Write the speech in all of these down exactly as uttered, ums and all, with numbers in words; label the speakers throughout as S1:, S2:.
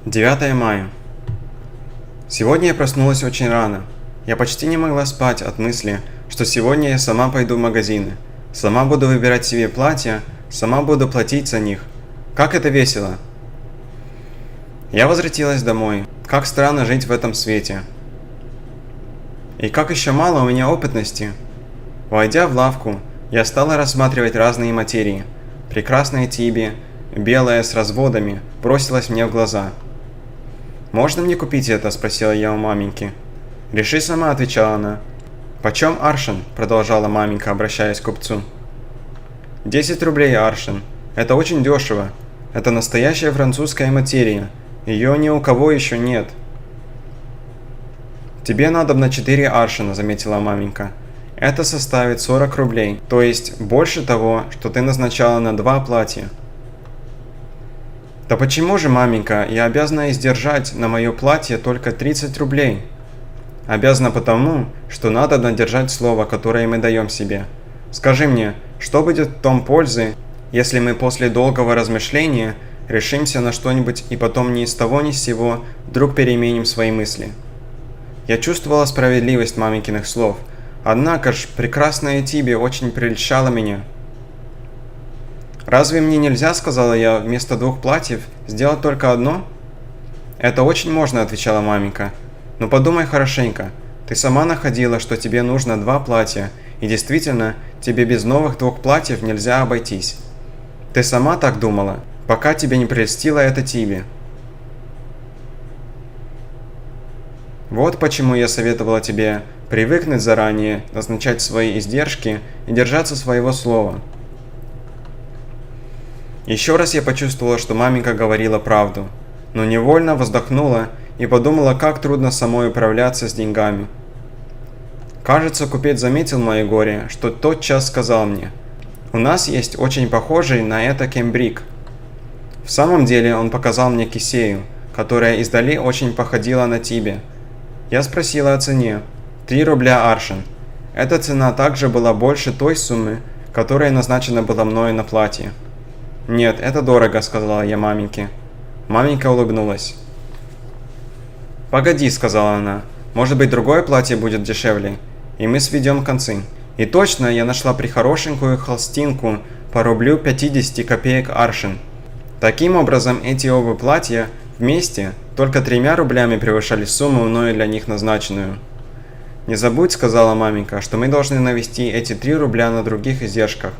S1: девятое мая. Сегодня я проснулась очень рано. Я почти не могла спать от мысли, что сегодня я сама пойду в магазины, сама буду выбирать себе платья, сама буду платить за них. Как это весело! Я возвратилась домой. Как странно жить в этом свете. И как еще мало у меня опытности. Войдя в лавку, я стала рассматривать разные материи. Прекрасная тиби, белая с разводами, бросилась мне в глаза. «Можно мне купить это?» – спросила я у маменьки. «Реши сама», – отвечала она. «Почем аршин?» – продолжала маменька, обращаясь к купцу. «Десять рублей аршин. Это очень дешево. Это настоящая французская материя. Ее ни у кого еще нет». «Тебе надо на четыре аршина», – заметила маменька. «Это составит сорок рублей, то есть больше того, что ты назначала на два платья». «Да почему же, маменька, я обязана издержать на мое платье только тридцать рублей?» «Обязана потому, что надо надержать слово, которое мы даем себе. Скажи мне, что будет в том пользы, если мы после долгого размышления решимся на что-нибудь и потом ни с того ни с сего вдруг переменим свои мысли?» Я чувствовала справедливость маменькиных слов, однако ж прекрасная Тиби очень прельщала меня. «Разве мне нельзя, — сказала я, — вместо двух платьев сделать только одно?» «Это очень можно, — отвечала маменька. Но подумай хорошенько. Ты сама находила, что тебе нужно два платья, и действительно, тебе без новых двух платьев нельзя обойтись. Ты сама так думала, пока тебе не прельстила эта Тиби. Вот почему я советовала тебе привыкнуть заранее, назначать свои издержки и держаться своего слова». Еще раз я почувствовала, что маменька говорила правду, но невольно вздохнула и подумала, как трудно самой управляться с деньгами. Кажется, купец заметил мое горе, что тотчас сказал мне: «У нас есть очень похожий на это кембрик». В самом деле он показал мне кисею, которая издали очень походила на Тибе. Я спросила о цене. Три рубля аршин. Эта цена также была больше той суммы, которая назначена была мною на платье. «Нет, это дорого», — сказала я маменьке. Маменька улыбнулась. «Погоди», — сказала она, — «может быть, другое платье будет дешевле, и мы сведем концы». И точно я нашла прихорошенькую холстинку по рублю пятидесяти копеек аршин. Таким образом, эти оба платья вместе только тремя рублями превышали сумму, мною для них назначенную. «Не забудь», — сказала маменька, — «что мы должны навести эти три рубля на других издержках».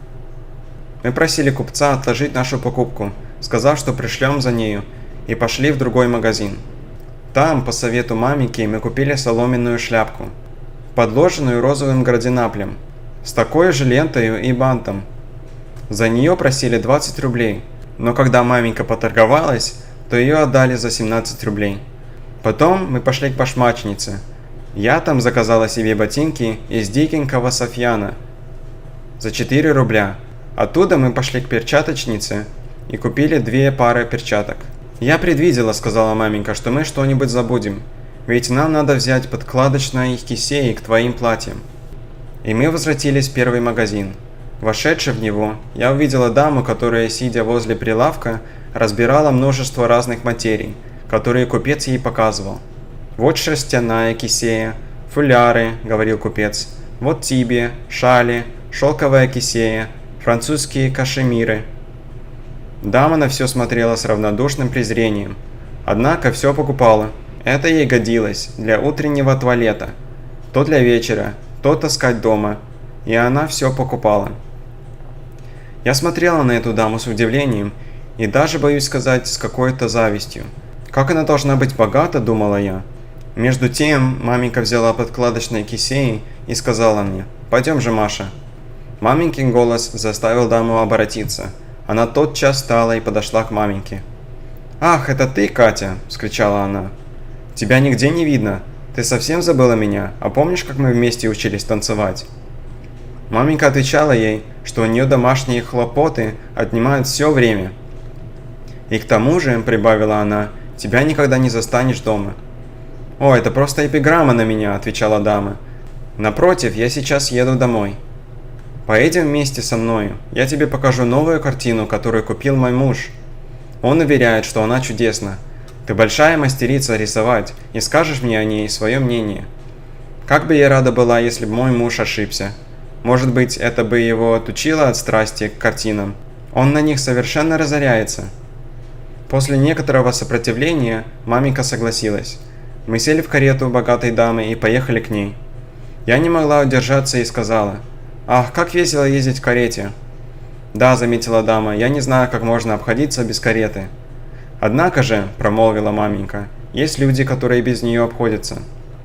S1: Мы просили купца отложить нашу покупку, сказав, что пришлем за нею, и пошли в другой магазин. Там, по совету маменьки, мы купили соломенную шляпку, подложенную розовым гарденаплем, с такой же лентою и бантом. За нее просили двадцать рублей, но когда маменька поторговалась, то ее отдали за семнадцать рублей. Потом мы пошли к башмачнице. Я там заказала себе ботинки из дикенького софьяна за четыре рубля. Оттуда мы пошли к перчаточнице и купили две пары перчаток. «Я предвидела, — сказала маменька, — что мы что-нибудь забудем, ведь нам надо взять подкладочные кисеи к твоим платьям». И мы возвратились в первый магазин. Вошедши в него, я увидела даму, которая, сидя возле прилавка, разбирала множество разных материй, которые купец ей показывал. «Вот шерстяная кисея, фуляры, — говорил купец, — вот тиби, шали, шелковая кисея, французские кашемиры». Дама на все смотрела с равнодушным презрением, однако все покупала. Это ей годилось для утреннего туалета, то для вечера, то таскать дома, и она все покупала. Я смотрела на эту даму с удивлением и даже, боюсь сказать, с какой-то завистью. Как она должна быть богата, думала я. Между тем маменька взяла подкладочные кисеи и сказала мне: «Пойдем же, Маша». Маменькин голос заставил даму оборотиться. Она тотчас встала и подошла к маменьке. «Ах, это ты, Катя!» – вскричала она. «Тебя нигде не видно. Ты совсем забыла меня, а помнишь, как мы вместе учились танцевать?» Маменька отвечала ей, что у нее домашние хлопоты отнимают все время. «И к тому же, — прибавила она, — тебя никогда не застанешь дома». «О, это просто эпиграмма на меня!» – отвечала дама. «Напротив, я сейчас еду домой». «Поедем вместе со мною. Я тебе покажу новую картину, которую купил мой муж. Он уверяет, что она чудесна. Ты большая мастерица рисовать, и скажешь мне о ней свое мнение. Как бы я рада была, если бы мой муж ошибся. Может быть, это бы его отучило от страсти к картинам. Он на них совершенно разоряется». После некоторого сопротивления маменька согласилась. Мы сели в карету богатой дамы и поехали к ней. Я не могла удержаться и сказала: «Ах, как весело ездить в карете!» «Да», — заметила дама, — «я не знаю, как можно обходиться без кареты». «Однако же», — промолвила маменька, — «есть люди, которые без нее обходятся».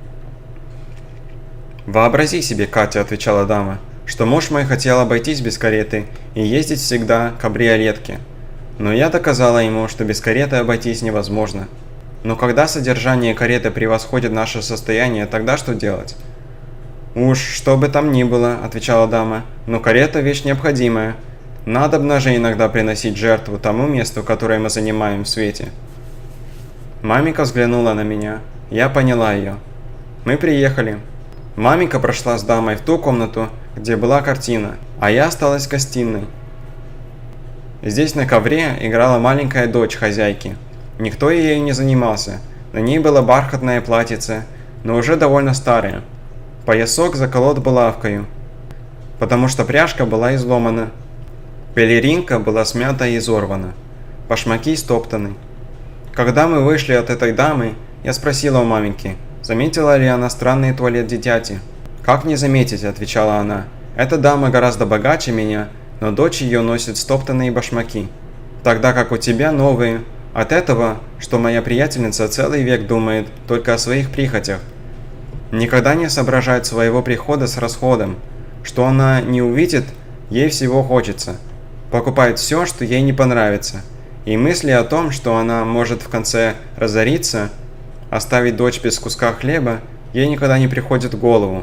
S1: «Вообрази себе, Катя», — отвечала дама, — «что муж мой хотел обойтись без кареты и ездить всегда в кабриолетке. Но я доказала ему, что без кареты обойтись невозможно. Но когда содержание кареты превосходит наше состояние, тогда что делать?» «Уж что бы там ни было», — отвечала дама, — «но карета — вещь необходимая. Надобно же иногда приносить жертву тому месту, которое мы занимаем в свете». Маменька взглянула на меня. Я поняла ее. Мы приехали. Маменька прошла с дамой в ту комнату, где была картина, а я осталась в гостиной. Здесь на ковре играла маленькая дочь хозяйки. Никто ею не занимался. На ней было бархатное платьице, но уже довольно старое. Поясок заколот булавкою, потому что пряжка была изломана. Пелеринка была смята и изорвана. Башмаки стоптаны. Когда мы вышли от этой дамы, я спросила у маменьки, заметила ли она странный туалет дитяти. «Как не заметить», — отвечала она. «Эта дама гораздо богаче меня, но дочь ее носит стоптанные башмаки, тогда как у тебя новые. От этого, что моя приятельница целый век думает только о своих прихотях. Никогда не соображает своего прихода с расходом. Что она не увидит, ей всего хочется. Покупает все, что ей не понравится. И мысли о том, что она может в конце разориться, оставить дочь без куска хлеба, ей никогда не приходит в голову.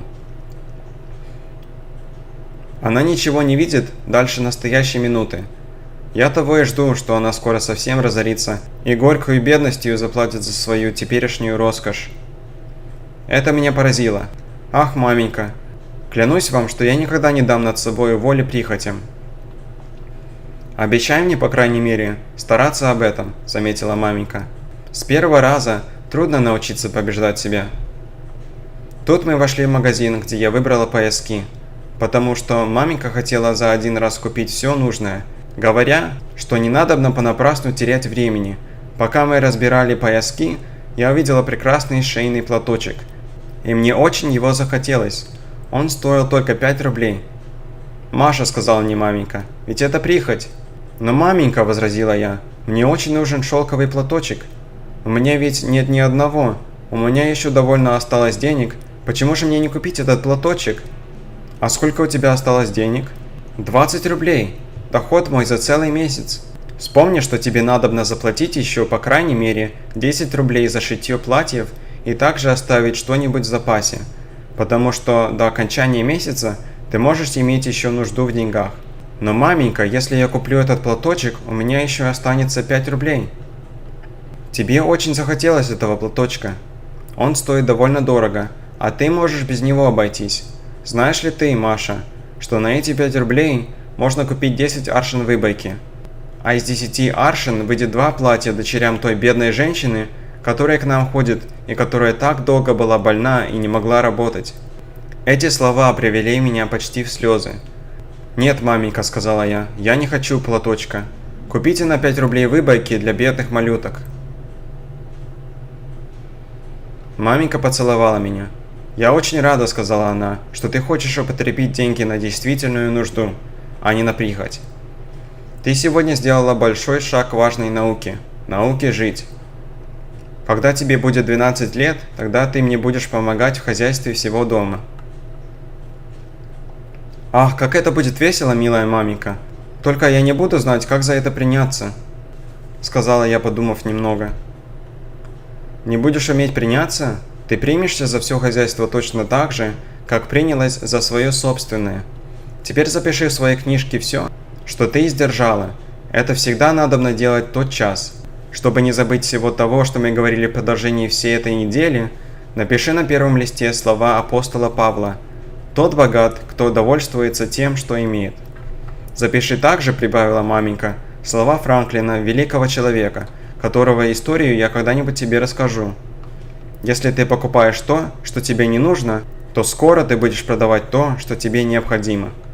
S1: Она ничего не видит дальше настоящей минуты. Я того и жду, что она скоро совсем разорится и горькой бедностью заплатит за свою теперешнюю роскошь». Это меня поразило. «Ах, маменька, клянусь вам, что я никогда не дам над собой воли прихотям». «Обещай мне, по крайней мере, стараться об этом», — заметила маменька. «С первого раза трудно научиться побеждать себя». Тут мы вошли в магазин, где я выбрала пояски, потому что маменька хотела за один раз купить все нужное, говоря, что не надобно понапрасну терять времени. Пока мы разбирали пояски, я увидела прекрасный шейный платочек, и мне очень его захотелось. Он стоил только пять рублей. «Маша», — сказала мне маменька, — «ведь это прихоть». «Но, маменька», — возразила я, — «мне очень нужен шелковый платочек. У меня ведь нет ни одного. У меня еще довольно осталось денег. Почему же мне не купить этот платочек?» «А сколько у тебя осталось денег?» «Двадцать рублей. Доход мой за целый месяц. Вспомни, что тебе надобно заплатить еще по крайней мере десять рублей за шитье платьев и также оставить что-нибудь в запасе, потому что до окончания месяца ты можешь иметь еще нужду в деньгах. Но, маменька, если я куплю этот платочек, у меня еще останется пять рублей». «Тебе очень захотелось этого платочка. Он стоит довольно дорого, а ты можешь без него обойтись. Знаешь ли ты, Маша, что на эти пять рублей можно купить десять аршин выбойки? А из десяти аршин выйдет два платья дочерям той бедной женщины, которая к нам ходит и которая так долго была больна и не могла работать». Эти слова привели меня почти в слезы. «Нет, маменька», — сказала я, — «я не хочу платочка. Купите на пять рублей выбойки для бедных малюток». Маменька поцеловала меня. «Я очень рада», — сказала она, — «что ты хочешь употребить деньги на действительную нужду, а не на прихоть. Ты сегодня сделала большой шаг к важной науке, науке жить. Когда тебе будет двенадцать лет, тогда ты мне будешь помогать в хозяйстве всего дома». «Ах, как это будет весело, милая маменька! Только я не буду знать, как за это приняться», — сказала я, подумав немного. «Не будешь уметь приняться? Ты примешься за все хозяйство точно так же, как принялась за свое собственное. Теперь запиши в своей книжке все, что ты издержала. Это всегда надобно делать тот час. Чтобы не забыть всего того, что мы говорили в продолжении всей этой недели, напиши на первом листе слова апостола Павла: «Тот богат, кто довольствуется тем, что имеет». Запиши также, прибавила маменька, слова Франклина, великого человека, которого историю я когда-нибудь тебе расскажу. Если ты покупаешь то, что тебе не нужно, то скоро ты будешь продавать то, что тебе необходимо.